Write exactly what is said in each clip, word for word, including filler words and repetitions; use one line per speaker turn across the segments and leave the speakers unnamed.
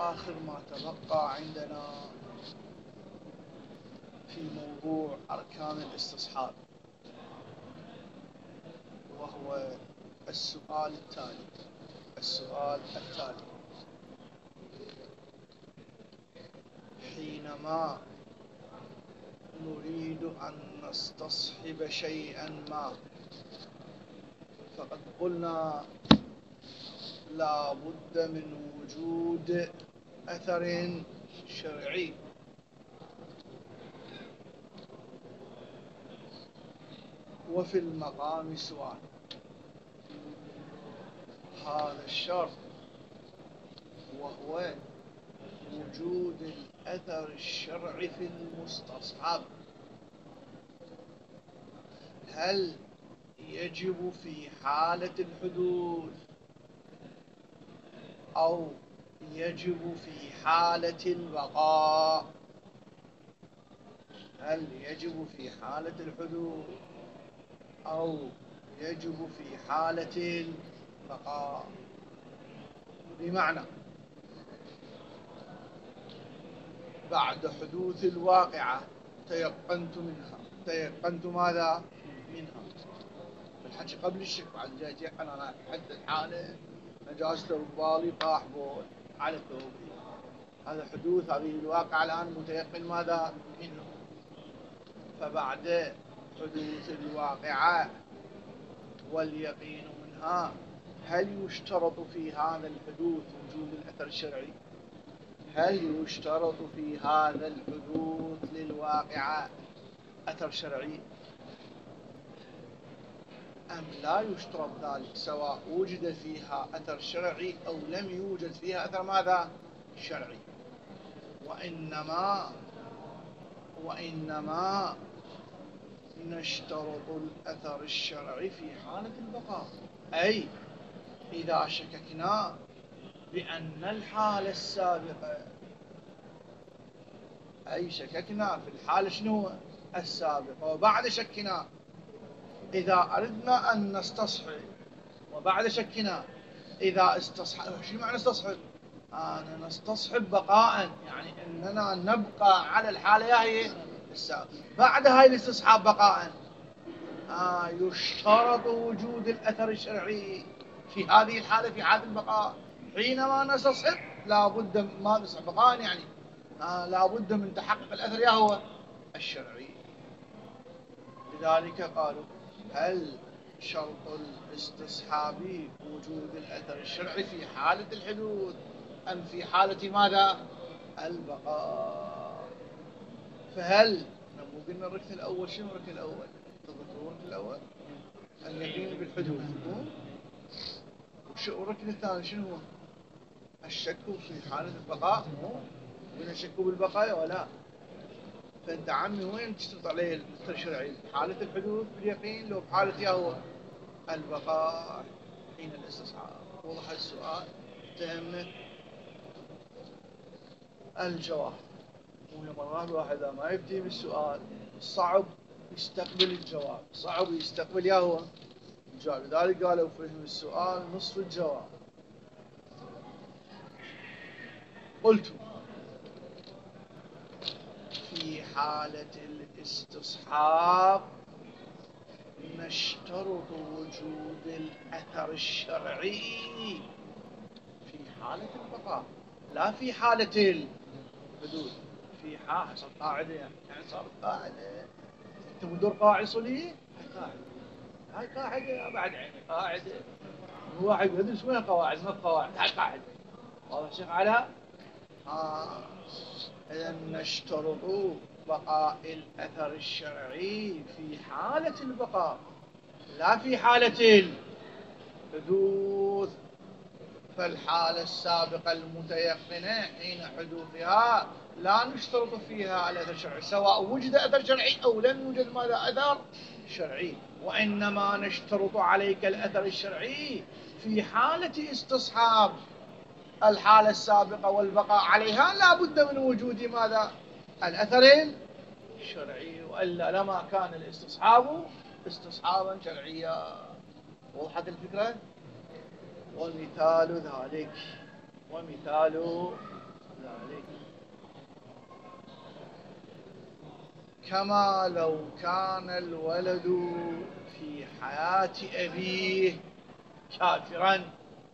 آخر ما تبقى عندنا في موضوع أركان الاستصحاب، وهو السؤال التالي السؤال التالي حينما نريد أن نستصحب شيئا ما، فقد قلنا لا بد من وجود أثر شرعي، وفي المقام سؤال. هذا الشرط وهو وجود الأثر الشرعي في المستصحب، هل يجب في حالة الحدوث أو يجب في حالة البقاء؟ هل يجب في حالة الحدوث أو يجب في حالة البقاء؟ بمعنى بعد حدوث الواقعة تيقنت منها تيقنت ماذا؟ منها بالحكي قبل الشك، بعد جاي تيقن أنا في حد الحالة نجاسته ببالي طاح بول على ثوبي، هذا حدوث هذه الواقعة الآن متيقن ماذا؟ منه. فبعد حدوث الواقعة واليقين منها، هل يشترط في هذا الحدوث وجود الأثر الشرعي؟ هل يشترط في هذا الحدوث للواقعة أثر شرعي أم لا يشترط ذلك، سواء وجد فيها أثر شرعي أو لم يوجد فيها أثر ماذا؟ شرعي. وإنما وإنما نشترط الأثر الشرعي في حالة البقاء، أي إذا شككنا بأن الحالة السابقة، أي شككنا في الحالة شنو السابقة، وبعد شكنا إذا أردنا أن نستصحب وبعد شكنا إذا استصحب، شو معنى استصحب؟ أنا نستصحب بقاء، يعني أننا نبقى على الحالة هي السابقة بعد هاي الاستصحاب بقاء. آه يشترط وجود الأثر الشرعي في هذه الحالة في حالة البقاء. حينما نستصحب لا بد ما نستصحب بقاء، يعني آه لا بد من تحقق الأثر يا هو الشرعي. لذلك قالوا هل شرط الاستصحاب وجود الأثر الشرعي في حالة الحدوث أم في حالة ماذا؟ البقاء. فهل نبغى قلنا الركن الأول شنو الركن الأول؟ تذكرون الأول اليقين بالحدوث، والركن الثاني شنو هو؟ الشك في حالة البقاء، قلنا الشك بالبقاء ولا؟ فأنت عمي وين تشترط عليه الأثر الشرعي؟ حالة الحدوث باليقين لو بحالة هو البقاء حين الاستصحاب. وضح السؤال؟ تهمت الجواب. ومرات الواحد ما يبدي بالسؤال صعب يستقبل الجواب، صعب يستقبل يا هو الجواب، لذلك قالوا فهم السؤال نصف الجواب. قلت في حالة الاستصحاب نشترط وجود الأثر الشرعي في حالة البقاء، لا في حالة الحدوث. في حالة صار قاعدة، يعني صار قاعدة، انت مدور قاعد صلي هاي قاعدة، هاي قاعدة بعد عيني قاعدة، واحد يدرس وين قواعد ما قواعد، هاي قاعدة. واضح شيخ علاء؟ آه إذا نشترط بقاء الأثر الشرعي في حالة البقاء لا في حالة الحدوث. فالحالة السابقة المتيقنة حين حدوثها لا نشترط فيها الأثر الشرعي، سواء وجد أثر شرعي أو لم يوجد ماذا أثر شرعي. وإنما نشترط عليك الأثر الشرعي في حالة استصحاب الحالة السابقة والبقاء عليها، لا بد من وجود ماذا؟ الأثر الشرعي، وإلا لما كان الاستصحاب استصحابا شرعيا. وضحت الفكرة؟ ومثال ذلك ومثال ذلك كما لو كان الولد في حياة أبيه كافرا،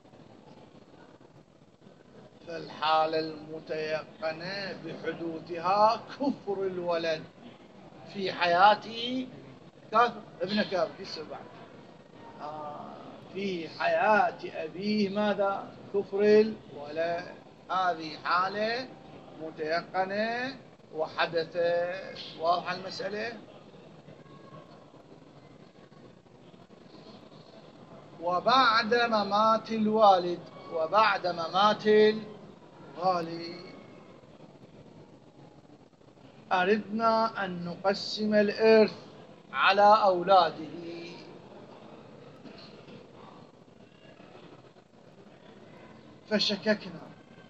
فالحالة المتيقنة بحدوثها كفر الولد في حياته كافر ابن كافر في السبع آه في حياة أبيه ماذا؟ كفر الولد. هذه حالة متيقنة وحدثت. واضحة المسألة؟ وبعد ممات الوالد وبعد ممات الوالد أردنا أن نقسم الإرث على أولاده، فشككنا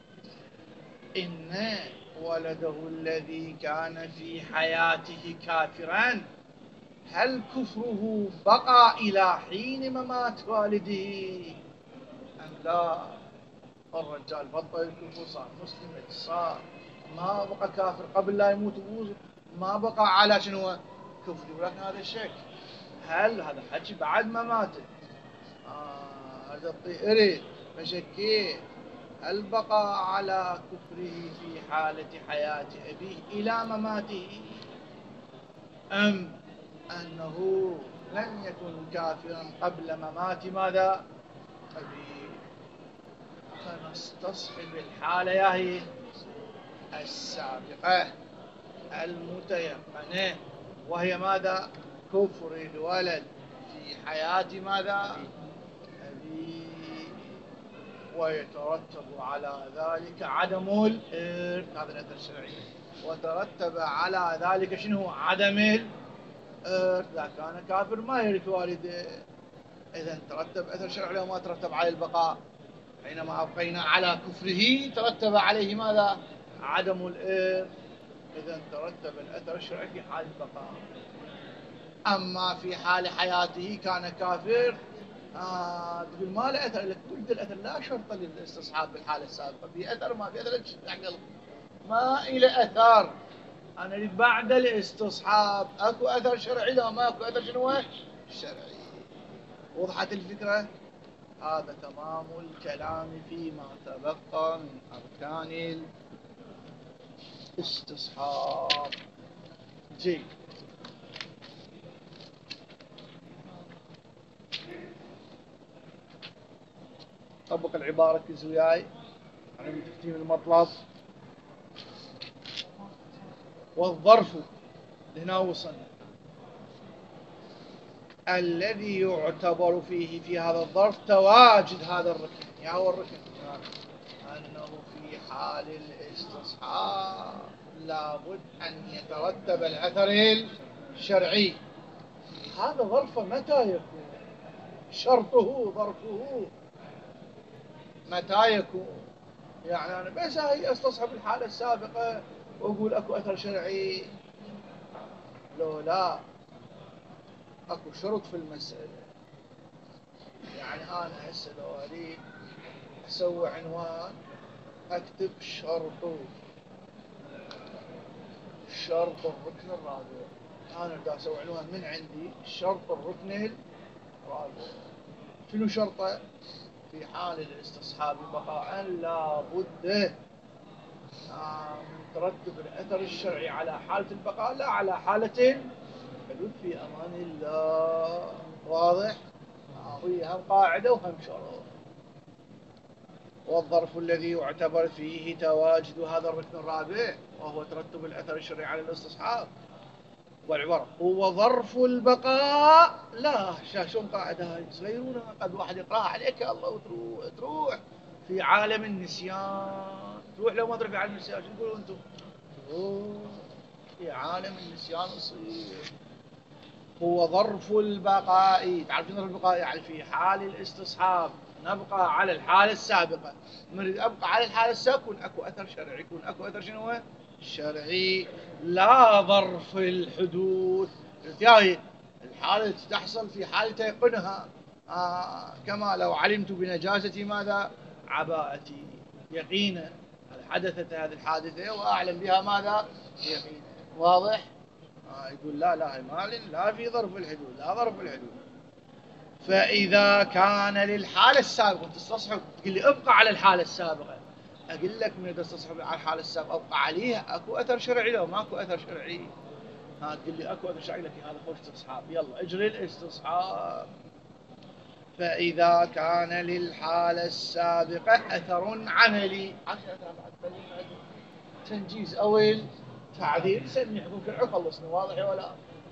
إن ولده الذي كان في حياته كافرا هل كفره بقى إلى حين ممات والده أم لا؟ الرجال بطل الكفر، صار مسلم صار ما بقى كافر قبل لا يموت أبوه، ما بقى على شنو كفر. ولكن هذا الشك، هل هذا حكي بعد ما مات؟ آه هذا الطيري فشكيه هل بقى على كفره في حالة حياة أبيه إلى مماته أم أنه لم يكن كافرا قبل ممات ماذا؟ أبيه. فنستصحب الحالة ياهي السابقة المتيقنة وهي ماذا؟ كفر الولد في حياة ماذا؟ أبيه، ويترتب على ذلك عدم الإرث. هذا الأثر الشرعي. وترتب على ذلك شنو؟ عدم الإرث. إذا كان كافر ما يرث والده. إذا ترتب أثر شرعي لو ما ترتب على البقاء. حينما أبقينا على كفره ترتب عليه ماذا؟ عدم الإرث. إذا ترتب الأثر الشرعي في حال البقاء. أما في حال حياته كان كافر آه تقول ما له أثر. لك قلت الأثر لا شرط للاستصحاب بالحالة السابقة. في أثر ما في أثر ما إلى أثر. أنا أريد بعد الاستصحاب أكو أثر شرعي. لا ما أكو أثر شنو شرعي. وضحت الفكرة؟ هذا تمام الكلام فيما تبقى من أركان الاستصحاب. جيد. طبق العبارة كز وياي على تختيم المطلب. والظرف هنا وصلنا الذي يعتبر فيه في هذا الظرف تواجد هذا الركن. يا هو الركن أنه في حال الاستصحاب لابد أن يترتب الأثر الشرعي. هذا ظرف متى يكون؟ شرطه ظرفه متى يكون؟ يعني أنا بس هي استصحب الحالة السابقة وأقول أكو أثر شرعي. لو لا أكو شرط في المسألة. يعني أنا هسه لو أريد أسوي عنوان أكتب شرط شرط الركن الرابع. أنا أريد أسوي عنوان من عندي شرط الركن الرابع. شنو شرطه؟ في حال الاستصحاب بقاء لا بد من ترتب الأثر الشرعي على حالة البقاء لا على حالة الحدوث في أمان الله. واضح؟ هي هم قاعدة وهم شرط. والظرف الذي يعتبر فيه تواجد هذا الركن الرابع وهو ترتب الأثر الشرعي على الاستصحاب. والعبارة هو ظرف البقاء. لا شاشون قاعدة هاي صغيرونها قد واحد يقرأها عليك يا الله وتروح تروح في عالم النسيان. تروح لو ما تروح في عالم النسيان شو تقولوا انتم؟ تروح في عالم النسيان يصير. هو ظرف البقاء. تعرفون ظرف البقاء؟ يعني في حال الاستصحاب نبقى على الحالة السابقة. نريد أبقى على الحالة السابقة يكون أكو أثر شرعي. يكون أكو أثر شنو هو؟ شرعي. لا ظرف الحدوث. يعني الحالة تحصل في حال تيقنها. آه كما لو علمت بنجاسة ماذا؟ عباءتي يقينا. حدثت هذه الحادثة وأعلم بها ماذا؟ يقينا. واضح؟ آه يقول لا لا ما لا في ظرف الحدود، لا ظرف الحدود. فإذا كان للحالة السابقة تستصحب، تقول لي ابقى على الحالة السابقة، أقول لك من تستصحب على الحالة السابقة ابقى عليها، أكو أثر شرعي لو ماكو أثر شرعي؟ ها تقول لي أكو أثر شرعي لك هذا خوش استصحاب، يلا اجري الاستصحاب. فإذا كان للحالة السابقة أثر عملي، تنجيز أو التعذير سمي حكم العقل خلصنا. واضح ولا؟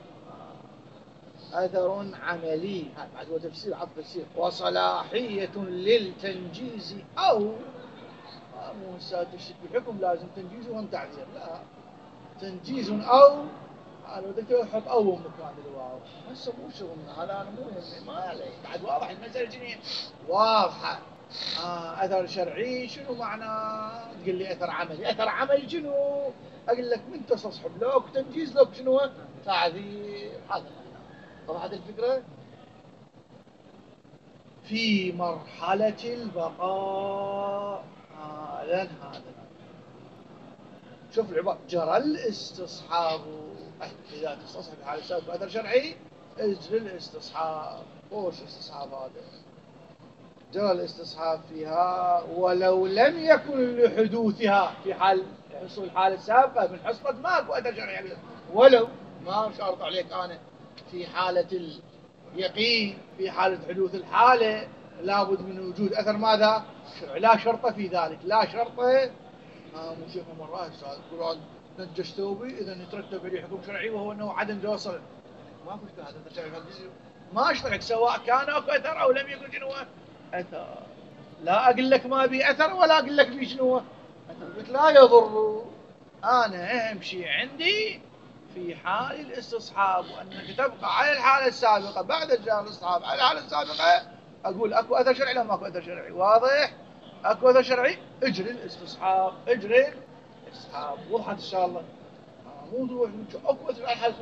أثر عملي، هذا بعد هو تفسير عطف تفسير. وصلاحية للتنجيز أو مو تشتت بالحكم لازم تنجيز وهم تعذير، لا تنجيز أو لو بدك تحط أو مكان الواو هسه مو شغلنا هذا، أنا مو يهمني ما علي. بعد واضح المسألة جنين واضحة. آه أثر شرعي شنو معنى؟ تقول لي أثر عملي، أثر عملي شنو؟ أقول لك من تستصحب لوك تنجيز لوك شنو؟ تعذير. هذا طبعا الفكرة في مرحلة البقاء. هذا آه هذا شوف العبارة، جرى الاستصحاب. إذا تستصحب حال السابق بأثر شرعي اجري الاستصحاب. وش استصحاب هذا؟ جرى الاستصحاب فيها ولو لم يكن لحدوثها في حال حصول الحالة السابقة من حصلة ماكو أثر شرعي، ولو ما شرط عليك أنا في حالة اليقين، في حالة حدوث الحالة لابد من وجود أثر ماذا؟ شرعي. لا شرط في ذلك، لا شرط. آه مو شيخ مرات القرآن نجش ثوبي إذا يترتب عليه حكم شرعي وهو أنه عدم جواز ما كنت هذا تشرع ما أشترك سواء كان أكو أثر أو لم يكن شنو أثر. لا أقول لك ما بي أثر ولا أقول لك بي شنو أثر، قلت لا يضر. أنا أهم شيء عندي في حال الاستصحاب وأنك تبقى على الحالة السابقة بعد إجراء الاستصحاب على الحالة السابقة. أقول أكو أثر شرعي لا ما أكو أثر شرعي. واضح؟ أكو أثر شرعي اجري الاستصحاب، اجري الاستصحاب. وضحت إن شاء الله؟ مو تروح أكو أثر على الحالة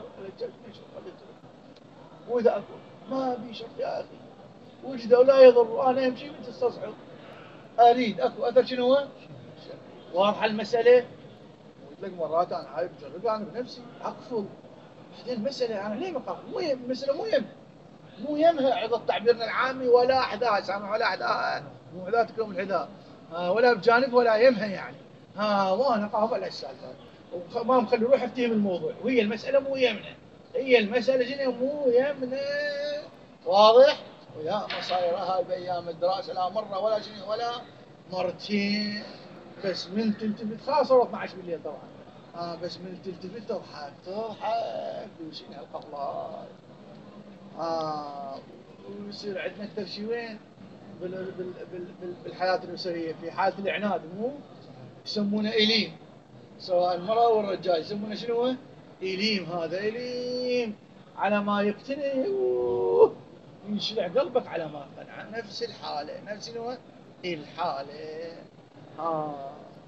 وإذا أكو ما بي شرط يا أخي وجد ولا يضر. أنا أمشي من تستصحب أريد أكو أثر شنو هو؟ واضحة المسألة؟ قلت لك مرات أنا هاي بجربها أنا بنفسي أقفل. بعدين المسألة أنا ليه بقفل؟ مو يم المسألة مو يم مو يمها عضو تعبيرنا العامي ولا أحداها سامع ولا أحداها مو حذاتكم الحذاء ولا بجانب ولا يمها يعني ها وأنا قاف على السالفة وما مخلي روح أفتهم الموضوع وهي المسألة مو يمنا. هي المسألة جنيه مو يمنا. واضح؟ ويا ما صايرة هاي بأيام الدراسة لا مرة ولا جنيه ولا مرتين بس من تلتفت خاصة اثنا عشر بالليل طبعا. آه بس من تلتفت تضحك تضحك وشين هالقفلات. آه ويصير عندنا أكثر شيء وين؟ بال بال بال بالحياة الأسرية في حالة الإعناد مو يسمونه إليم سواء المرأة والرجال يسمونه شنو؟ إليم. هذا إليم على ما يقتنع ينشلع قلبك على ما قنع. نفس الحالة نفس شنو؟ الحالة. آه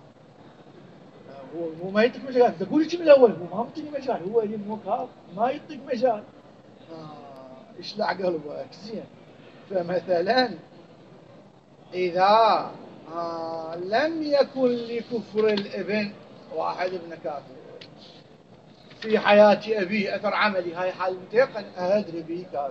هو هو ما يعطيك مجال تقول شيء من الأول هو ما يعطيك مجال هو إليم مو كاف ما يعطيك مجال. آه اشلع قلبك زين. فمثلا إذا آه لم يكن لكفر الابن واحد ابن كافر في حياة أبيه أثر عملي هاي حال متيقن أدري به كافر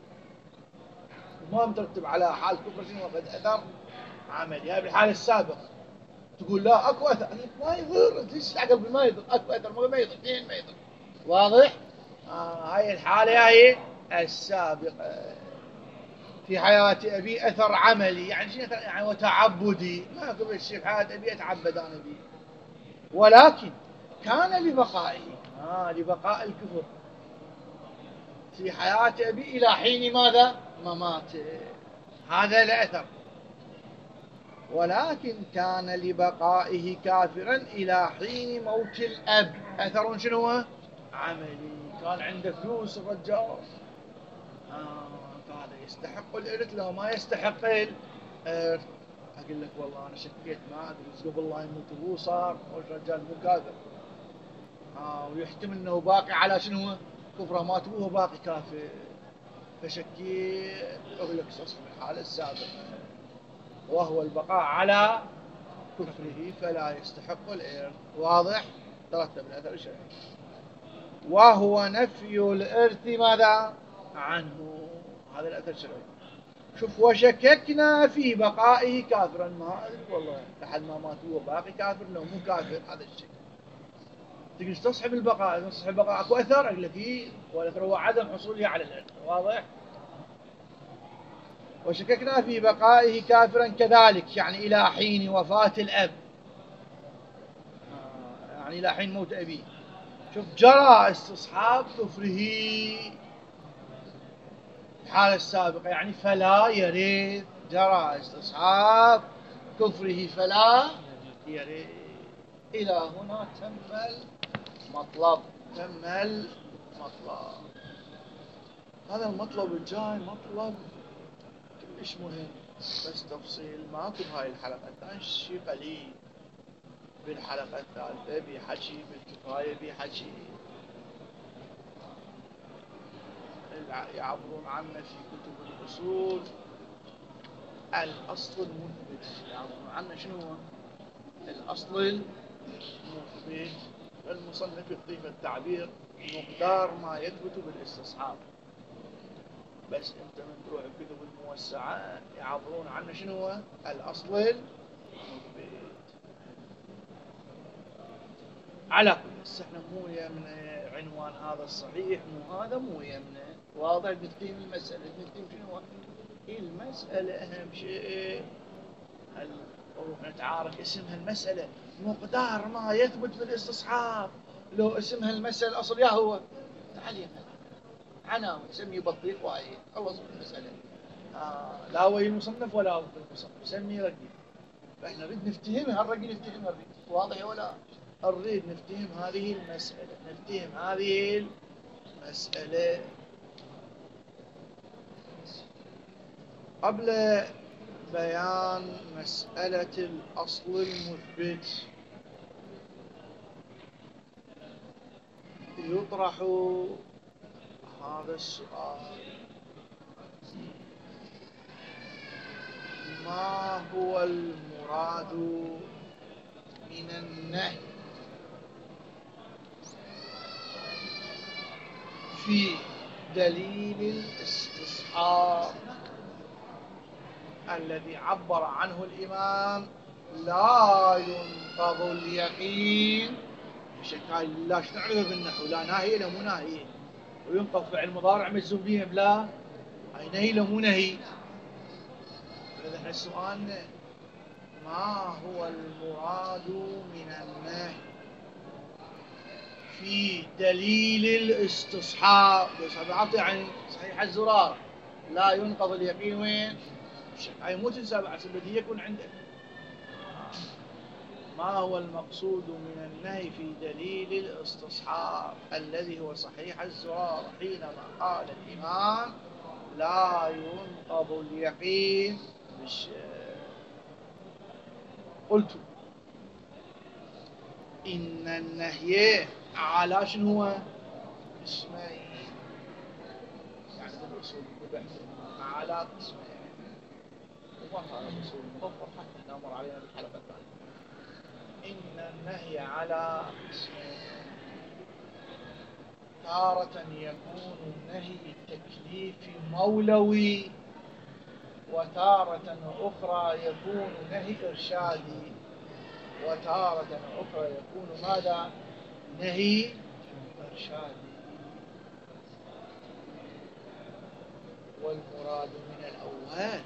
وما مترتب على حال كفر شنو وقد أثر عملي. هاي بالحالة السابقة تقول لا أكو أثر ما يضر ليش قبل ما يضر أكو أثر ما يضر فين ما يضر. واضح؟ آه هاي الحالة هاي السابقة في حياة أبي أثر عملي يعني شيء يعني وتعبدي ما قبل الشيء في حياة أبي أتعبد أنا به ولكن كان لبقائه آه لبقاء الكفر في حياة أبي إلى حين ماذا؟ مماته. هذا لا أثر. ولكن كان لبقائه كافرا إلى حين موت الأب أثر شنو؟ عملي. كان عنده فلوس الرجال آه هذا يستحق الإرث لو ما يستحق الإرث. أقول لك والله أنا شكيت ما أدري قبل الله يموت أبوه صار والرجال مو كافر آه ويحتمل أنه باقي على شنو كفره مات أبوه باقي كافر فشكيت. أقول لك استصحب الحالة السابقة وهو البقاء على كفره فلا يستحق الإرث. واضح؟ ترتب الأثر الشرعي. وهو نفي الإرث ماذا؟ عنه. هذا الأثر الشرعي. شوف، وشككنا في بقائه كافرا. ما أدري والله لحد ما مات هو باقي كافر لو مو كافر. هذا الشيء تقدر تستصحب البقاء. تستصحب البقاء اكو اثر اقول لك ايه، والاثر هو عدم حصوله على الارث. واضح؟ وشككنا في بقائه كافرا كذلك، يعني الى حين وفاة الاب، آه يعني الى حين موت ابيه. شوف، جرى استصحاب كفره الحالة السابقة، يعني فلا يرث. جرى استصحاب كفره فلا يرث. إلى هنا تم المطلب. تم المطلب. هذا المطلب الجاي مطلب كلش مهم، بس تفصيل ماكو بهاي الحلقة. الثانية شيء قليل. بالحلقة الثالثة بيحكي، بالكفاية بيحكي، يعبرون عنه في كتب الأصول. الأصل المثبت يعبرون عنه شنو هو؟ الأصل المثبت. المصنف يضيف التعبير مقدار ما يثبت بالاستصحاب. بس انت من تروح الكتب الموسعة يعبرون عنه شنو هو؟ الأصل المثبت. على كل احنا مو يمنا عنوان هذا الصحيح، مو هذا مو يمنا. واضح؟ بتقيم المسألة. بتقيم شنو؟ المسألة أهم شيء نروح نتعارك اسمها المسألة مقدار ما يثبت بالاستصحاب. لو اسمها المسألة الأصل يا هو تعال يا عناوين سمي بطيخ وايد خلص المسألة. آه لا هو المصنف ولا هو المصنف، سمي رقي. فاحنا نريد نفتهمها، الرقي نفتهمها. واضح ولا؟ نريد نفتهم هذه المسألة، نفتهم هذه المسألة. قبل بيان مسألة الأصل المثبت يطرح هذا السؤال: ما هو المراد من النهي في دليل الاستصحاب الذي عبر عنه الإمام لا ينقض اليقين بشكل لا. شنو نعرفه بالنحو؟ لا ناهية لا مو ناهية، وينقض فعل مضارع مجزوم به بلا. هاي نهي لا مو نهي. إذا احنا سؤالنا ما هو المراد من النهي في دليل الاستصحاب. بس هذا يعني صحيح الزرار لا ينقض اليقين وين؟ هاي مو تنسى بعد بدي يكون عندك. ما هو المقصود من النهي في دليل الاستصحاب الذي هو صحيح الزرار حينما قال الإمام لا ينقض اليقين بالشك؟ قلت إن النهي على شنو هو؟ اسمين. يعني بالأصول بالبحث على اسمين. وما هذا الأصول مفضل حتى نمر علينا بالحلقة الثانية. إن النهي على اسمين: تارة يكون النهي تكليفي مولوي، وتارة أخرى يكون نهي إرشادي، وتارة أخرى يكون ماذا؟ نهي إرشادي. والمراد من الأول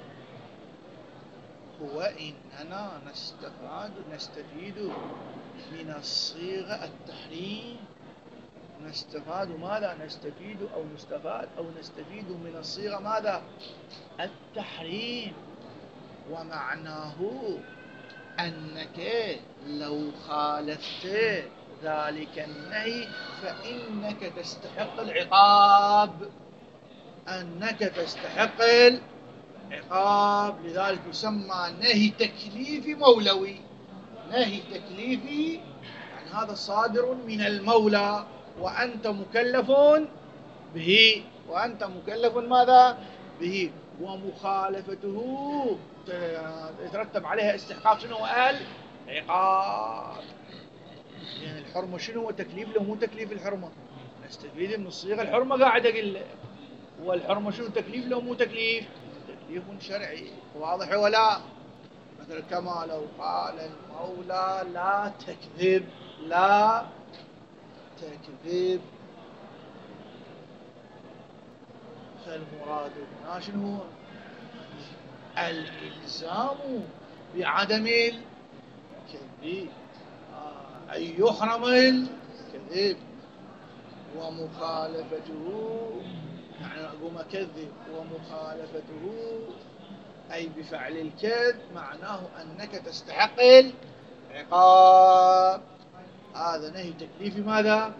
هو إننا نستفاد نستفيد من الصيغة التحريم. نستفاد ماذا؟ نستفيد أو نستفاد أو نستفيد من الصيغة ماذا؟ التحريم. ومعناه أنك لو خالفت ذلك النهي فإنك تستحق العقاب. أنك تستحق العقاب. لذلك يسمى نهي تكليفي مولوي. نهي تكليفي يعني هذا صادر من المولى وأنت مكلف به. وأنت مكلف ماذا؟ به. ومخالفته يترتب عليها استحقاق شنو؟ عقاب. يعني الحرمة شنو هو تكليف لو مو تكليف الحرمة؟ نستفيد من الصيغة الحرمة قاعد أقول له. والحرمة شنو تكليف لو مو تكليف؟ تكليف شرعي. واضح ولا؟ مثل كما لو قال المولى لا تكذب، لا تكذب، فالمراد هنا شنو هو؟ الإلزام بعدم الكذب، آه أي يحرم الكذب ومخالفته، يعني أقوم أكذب ومخالفته أي بفعل الكذب معناه أنك تستحق العقاب. هذا نهي تكليفي. ماذا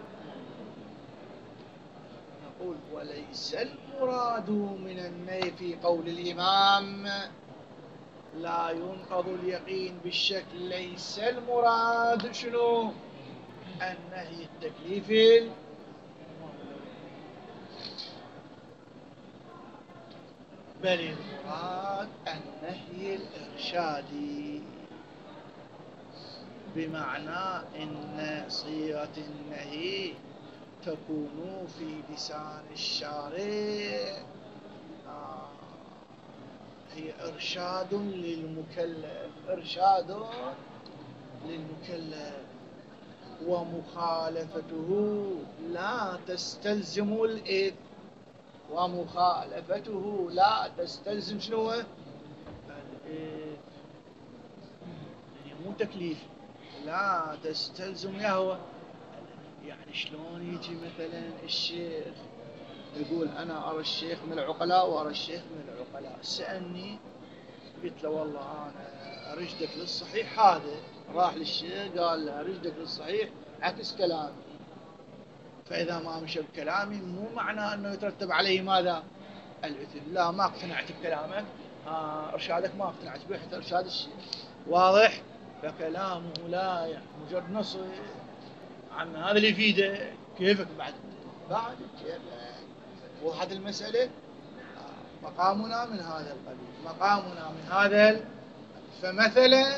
نقول؟ وليس المراد من النهي في قول الإمام لا ينقض اليقين بالشك، ليس المراد شنو؟ النهي التكليفي، بل المراد النهي الإرشادي، بمعنى إن صيغة النهي تكون في لسان الشارع آه هي إرشاد للمكلف، إرشاد للمكلف، ومخالفته لا تستلزم الإثم، ومخالفته لا تستلزم شنو؟ الإثم. يعني مو تكليف، لا تستلزم يهوى. يعني شلون يجي مثلا الشيخ يقول أنا أرى الشيخ من العقلاء وأرى الشيخ من العقلاء، سألني قلت له والله أنا أرشدك للصحيح، هذا راح للشيخ قال له أرشدك للصحيح عكس كلامي، فإذا ما مشى بكلامي مو معناه أنه يترتب عليه ماذا؟ الإثم. لا، ما اقتنعت بكلامك، آه إرشادك ما اقتنعت به حتى إرشاد الشيخ. واضح؟ فكلامه لا يعني مجرد نص عن هذا اللي يفيده. كيفك بعد بعد كيف وضحت المسألة؟ آه مقامنا من هذا القبيل، مقامنا من هذا ال... فمثلا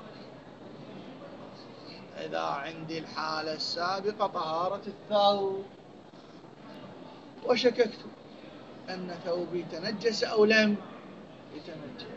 إذا عندي الحالة السابقة طهارة الثوب وشككت أن ثوبي تنجس أو لم يتنجس،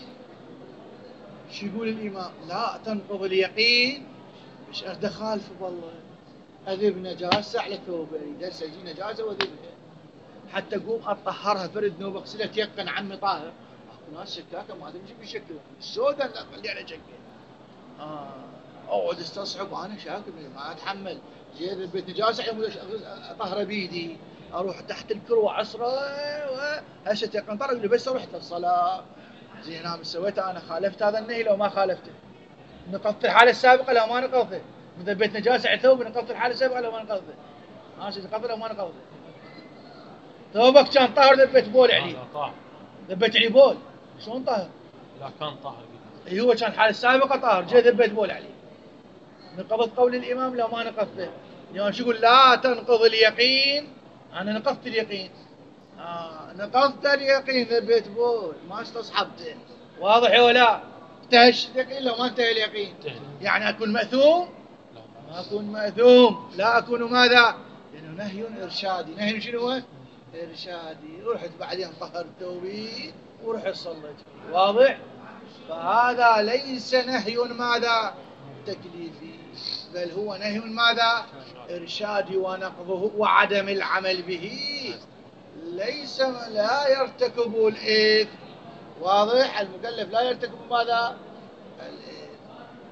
شو يقول الإمام؟ لا تنقض اليقين. مش أرد خالف والله أذيب نجاسة على ثوبي، درس أجي نجاسة وأذيبها حتى قوم أطهرها فرد نوب أغسلها تيقن عمي طاهر. أكو ناس شكاكة ما تمشي بشكل السوداء، لا خلي على شكل آه أقعد استصعب أنا شاكل ما أتحمل. جيت البيت نجاسة أطهره بيدي، أروح تحت الكروة عصره وهسه تيقن طرق لي بس رحت للصلاة. زين أنا سويته، أنا خالفت هذا النهي لو ما خالفته؟ نقضت الحالة السابقة لو ما نقضته؟ مثل بيت نجاسة على ثوب نقضت الحالة السابقة لو ما نقضته؟ ماشي نقضته لو ما نقضته؟ ثوبك كان طاهر ذبيت بول عليه، ذبيت عليه بول شلون طاهر؟
لا كان طاهر.
اي هو كان الحالة السابقة طاهر، جاي ذبيت بول عليه. نقضت قول الإمام لو ما نقضته؟ يعني شو يقول؟ لا تنقض اليقين. أنا نقضت اليقين، آه نقضت اليقين ذبيت بول ما استصحبته. واضح ولا؟ انتهش اليقين لو ما انتهى اليقين يعني أكون مأثوم؟ ما أكون مأثوم، لا أكون ماذا؟ لأنه نهي إرشادي. نهي شنو هو؟ إرشادي. ورحت بعدين طهرت ثوبي ورحت صليت. واضح؟ فهذا ليس نهي ماذا؟ تكليفي، بل هو نهي ماذا؟ إرشادي، ونقضه وعدم العمل به ليس لا يرتكب الإثم. واضح؟ المكلف لا يرتكب ماذا؟ الإثم.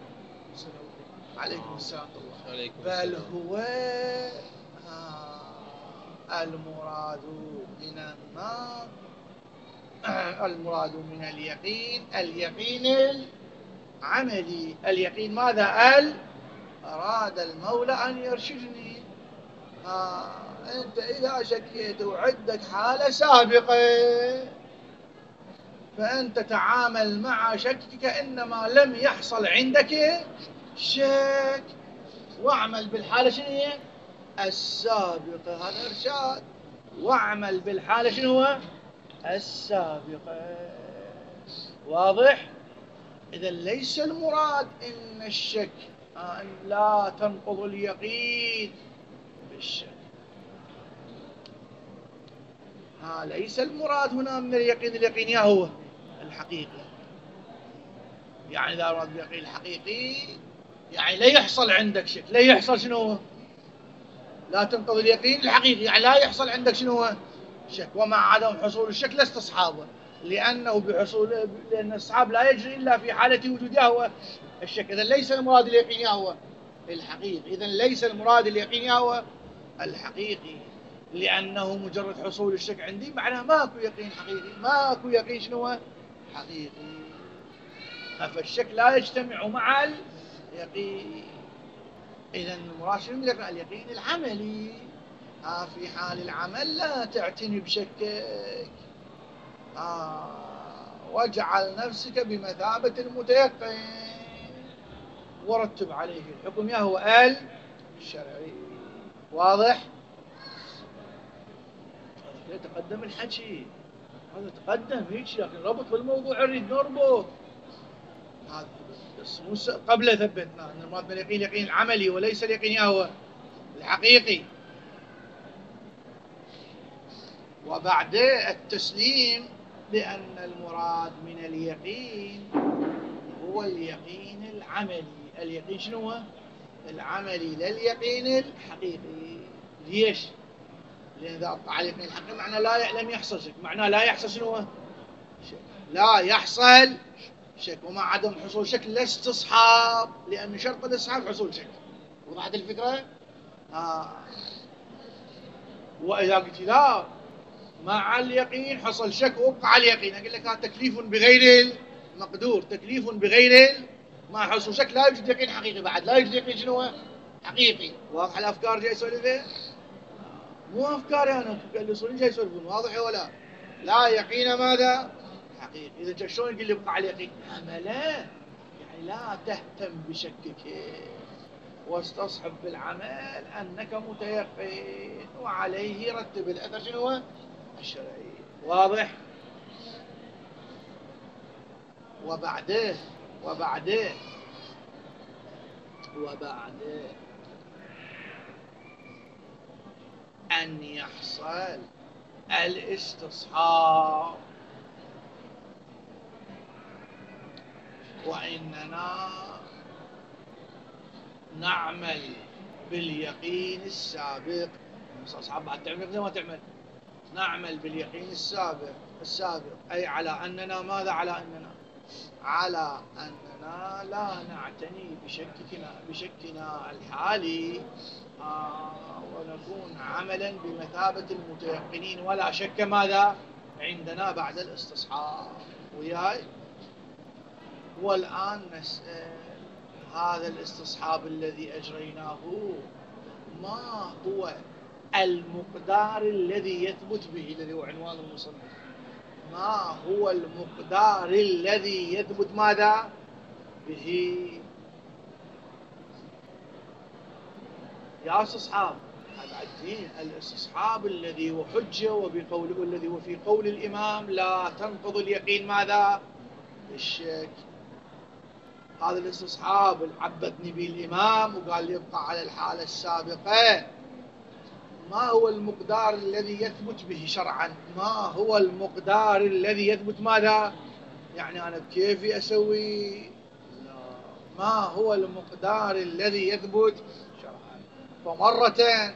عليكم السلام الله. بل هو آه المراد من النار، المراد من اليقين اليقين العملي. اليقين ماذا؟ ال أراد المولى أن يرشدني. آه أنت إذا شكيت وعندك حالة سابقة فأنت تعامل مع شكك كأنما لم يحصل عندك شك، واعمل بالحالة شنو هي؟ السابقة. هذا إرشاد. واعمل بالحالة شنو هو؟ السابقة. واضح؟ إذا ليس المراد إن الشك أن لا تنقض اليقين بالشك. ها ليس المراد هنا من اليقين اليقين يا هو الحقيقي. يعني إذا أراد باليقين الحقيقي يعني لا يحصل عندك شك، لا يحصل شنو؟ لا تنقض اليقين الحقيقي، يعني لا يحصل عندك شنو؟ شك. ومع عدم حصول الشك لا استصحابه، لأنه بحصول لأن الاستصحاب لا يجري إلا في حالة وجود هو الشك. إذا ليس المراد اليقين هو الحقيقي، إذا ليس المراد اليقين هو الحقيقي، لأنه مجرد حصول الشك عندي معناه ماكو يقين حقيقي، ماكو يقين شنو حقيقي. فالشك لا يجتمع مع اليقين. إذا المراد شنو اليقين العملي. آه في حال العمل لا تعتني بشكك، آه واجعل نفسك بمثابة المتيقن ورتب عليه الحكم يا هو الشرعي. واضح؟ تقدم الحكي هذا تقدم هيك، لكن ربط بالموضوع نريد نربط هذا بس قبل ثبتنا ان المراد باليقين اليقين العملي وليس اليقين هو الحقيقي. وبعد التسليم بأن المراد من اليقين هو اليقين العملي. اليقين شنو هو؟ العملي لا اليقين الحقيقي. ليش؟ لأن إذا أطلع على اليقين الحقيقي معناه لا لم يحصل شك، معناه لا يحصل شنو هو؟ شك. لا يحصل شك، ومع عدم حصول شك لا استصحاب، لأن شرط الاستصحاب حصول شك. وضحت الفكرة؟ آه. وإذا قلت لا مع اليقين حصل شك وابقى على اليقين، أقول لك هذا تكليف بغير المقدور، تكليف بغير ما حصل شك، لا يوجد يقين حقيقي بعد، لا يوجد يقين شنو حقيقي. واضح الأفكار جاي يسولفها؟ مو أفكاري أنا، الأصوليين جاي يسولفون. واضح ولا لا؟ يقين ماذا؟ حقيقي. إذا شلون يقول لي ابقى على اليقين؟ عمله يعني لا تهتم بشكك واستصحب بالعمل أنك متيقن، وعليه رتب الأثر شنو الشرعي. واضح؟ وبعده وبعده وبعده أن يحصل الاستصحاب، وإننا نعمل باليقين السابق. الاستصحاب بعد تعمل ما تعمل، نعمل باليقين السابق السابق أي على أننا ماذا؟ على أننا على أننا لا نعتني بشككنا بشكنا الحالي، آه ونكون عملا بمثابة المتيقنين ولا شك ماذا عندنا بعد الاستصحاب. وياي؟ والآن نسأل هذا الاستصحاب الذي أجريناه ما هو المقدار الذي يثبت به، الذي هو عنوان المصنف. ما هو المقدار الذي يثبت ماذا به؟ يا استصحاب الدين الاستصحاب الذي هو حجة وبقول والذي هو في قول الإمام لا تنقض اليقين ماذا الشك. هذا الاستصحاب اللي عبدني به الإمام وقال لي ابقى على الحالة السابقة. ما هو المقدار الذي يثبت به شرعا؟ ما هو المقدار الذي يثبت ماذا؟ يعني أنا بكيفي أسوي؟ لا. ما هو المقدار الذي يثبت شرعا؟ فمرة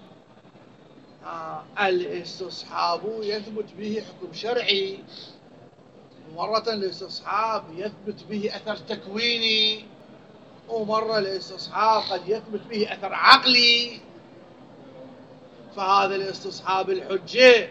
آه الاستصحاب يثبت به حكم شرعي، مرة الاستصحاب يثبت به أثر تكويني، ومرة الاستصحاب قد يثبت به أثر عقلي. فهذا الاستصحاب الحجة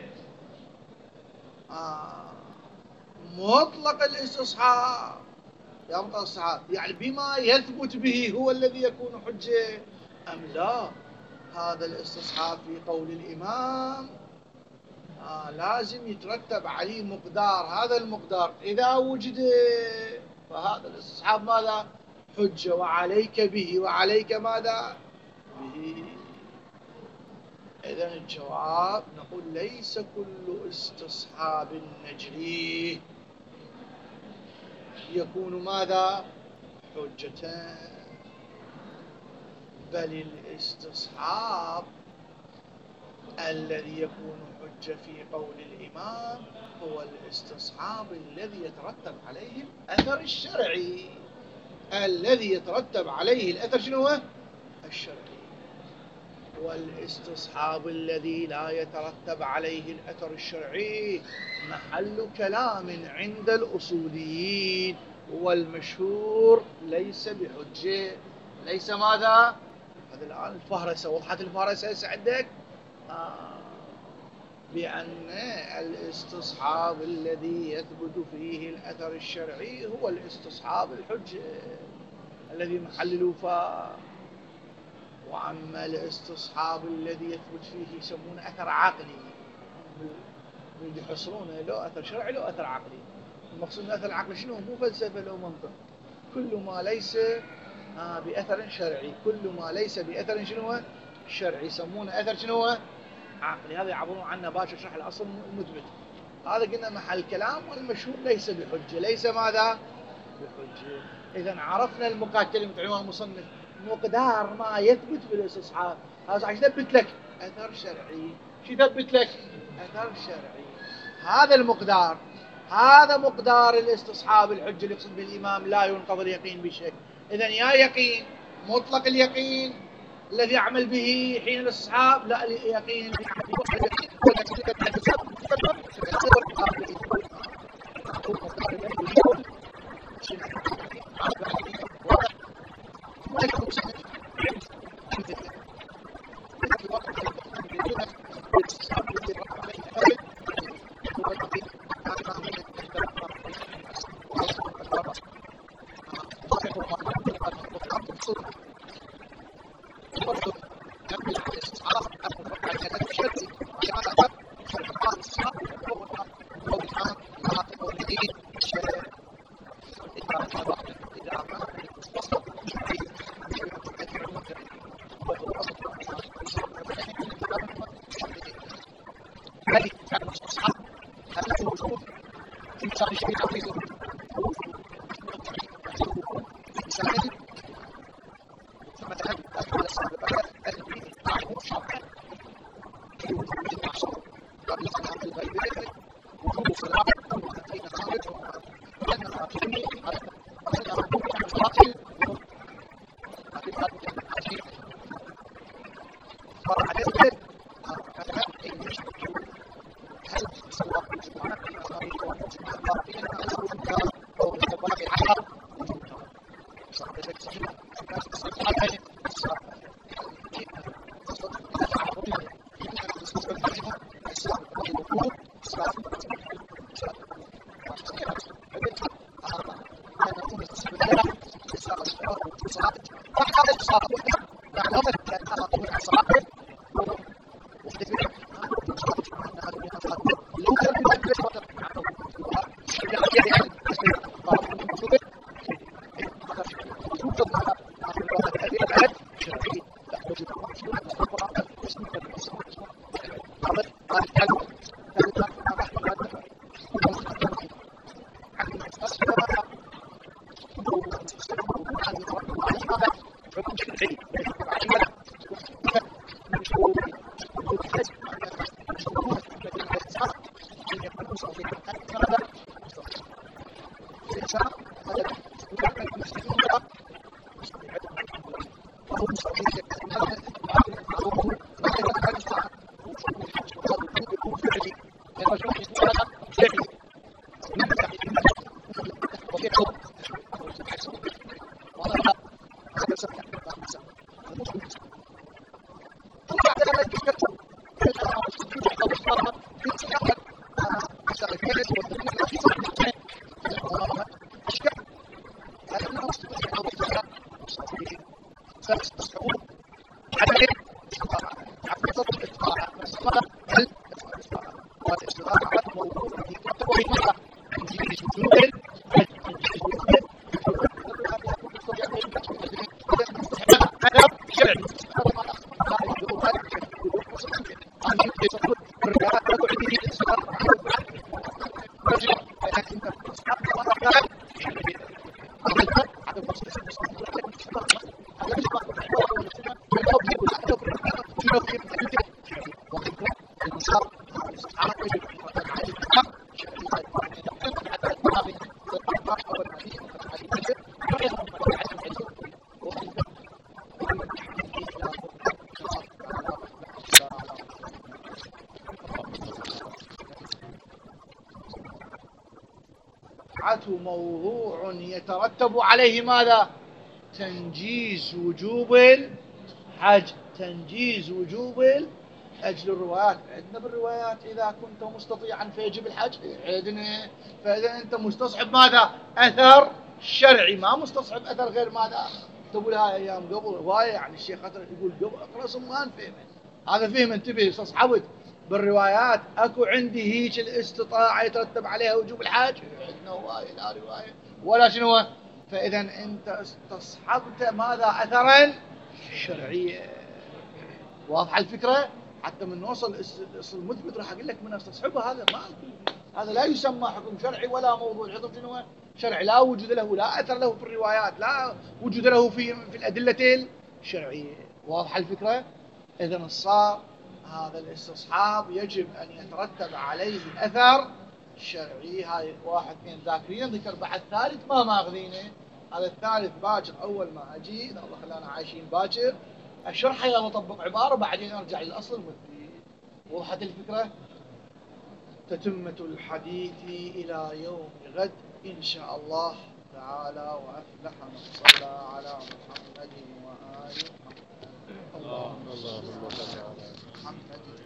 آه مطلق الاستصحاب يا مطلق الاستصحاب، يعني بما يثبت به هو الذي يكون حجة أم لا؟ هذا الاستصحاب في قول الإمام آه لازم يترتب عليه مقدار، هذا المقدار إذا وجد فهذا الاستصحاب ماذا؟ حجة، وعليك به، وعليك ماذا؟ به. إذن الجواب نقول ليس كل استصحاب نجريه يكون ماذا؟ حجة. بل الاستصحاب الذي يكون حجة في قول الإمام هو الاستصحاب الذي يترتب عليه الأثر الشرعي، الذي يترتب عليه الأثر شنو هو؟ الشرعي. والاستصحاب الذي لا يترتب عليه الأثر الشرعي محل كلام عند الأصوليين، والمشهور ليس بحجة. ليس ماذا؟ هذا الآن الفهرسة، وضحت الفهرسة عندك؟ آه. بأن الاستصحاب الذي يثبت فيه الأثر الشرعي هو الاستصحاب الحجة الذي محل الوفاء. وأما الاستصحاب الذي يثبت فيه يسمونه أثر عقلي، يحصرونه له أثر شرعي له أثر عقلي. المقصود أثر العقل شنو؟ مو فلسفة له منطق. كل ما ليس آه بأثر شرعي، كل ما ليس بأثر شنو شرعي يسمونه أثر شنو عقلي. هذا يعبرون عنه باشا شرح الأصل المثبت. هذا قلنا محل كلام، والمشهور ليس بحجة. ليس ماذا؟ بحجة. إذا عرفنا المقاتل متعنوان المصنف مقدار ما يثبت في الاستصحاب. هذا عشان يثبت لك أثر شرعي. شو يثبت لك؟ أثر شرعي. هذا المقدار، هذا مقدار الاستصحاب الحجة اللي يقصد بالإمام لا ينقض اليقين بشيء. إذن يا يقين مطلق اليقين الذي يعمل به حين الاستصحاب، لا اليقين استطاعته موضوع يترتب عليه ماذا؟ تنجيز وجوب الحج، تنجيز وجوب أجل الروايات. عندنا بالروايات إذا كنت مستطيعا فيجب الحج، عندنا. فإذا أنت مستصحب ماذا؟ أثر شرعي، ما مستصحب أثر غير ماذا؟ تقول هاي أيام قبل رواية، يعني الشيخ يقول قبل أقرأ سمان فهم، هذا فهم، انتبه، استصحبت بالروايات أكو عندي هيك الاستطاعة يترتب عليها وجوب الحج، عندنا رواية لا رواية ولا شنو. فإذا أنت استصحبت ماذا؟ أثرا شرعيا. واضحة الفكرة؟ حتى من نوصل الأصل المثبت راح أقول لك من استصحبه، هذا ما هذا لا يسمى حكم شرعي ولا موضوع حكم شنو شرعي، لا وجود له، لا أثر له في الروايات، لا وجود له في في الأدلة الشرعية. واضحة الفكرة؟ إذن الصار هذا الاستصحاب يجب أن يترتب عليه أثر شرعي. هاي واحد اثنين ذاكرين. ذكر بحث ثالث ما ماخذينه، هذا الثالث باكر أول ما أجي، إذا الله خلانا عايشين باكر أشرحها يا أطبق عبارة بعدين أرجع للأصل المثبت. وضحت الفكرة؟ تتمة الحديث إلى يوم غد إن شاء الله تعالى. وأفلح من صلى على محمد وآل محمد. اللهم صل على محمد.